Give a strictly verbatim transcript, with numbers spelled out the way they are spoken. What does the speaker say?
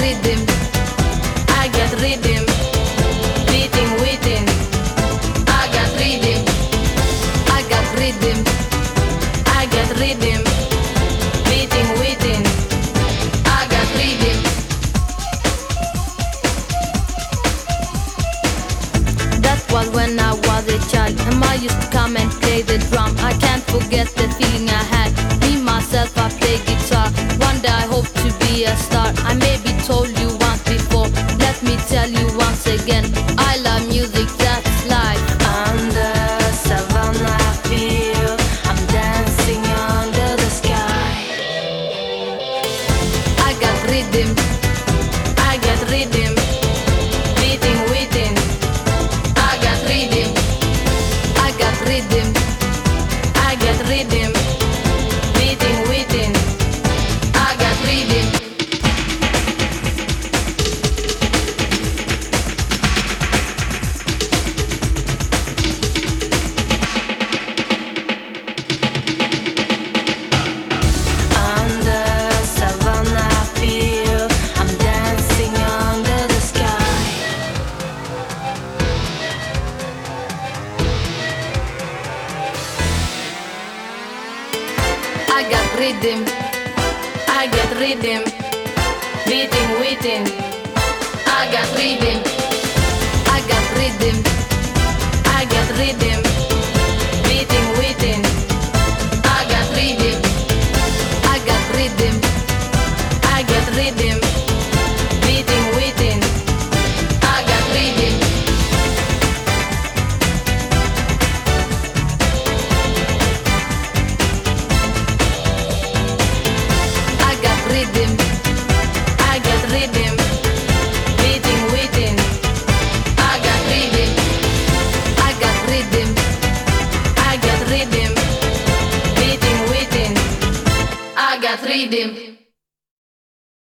rhythm, I got rhythm, beating within. I got rhythm, I got rhythm, I got rhythm, beating within. I got rhythm. That was when I was a child, and I used to come and play the drum. I can't forget the feeling I had. Me myself, I play guitar. One day I hope to be a star. I maybe told you once before. Let me tell you once again. I love music, that's life. Under savannah field, I'm dancing under the sky. I got rhythm, I got rhythm, beating within. I got rhythm, I got rhythm, I got rhythm, beating within. I got rhythm. Under savannah field, I'm dancing under the sky. I got rhythm, I got rhythm, beating within. I got rhythm, I got rhythm, I got rhythm, beating within. I got rhythm, I got rhythm, I got rhythm, beating within. I got rhythm. I got rhythm, I got rhythm, beating within. I got rhythm, I got rhythm, I got rhythm, beating within. I got rhythm.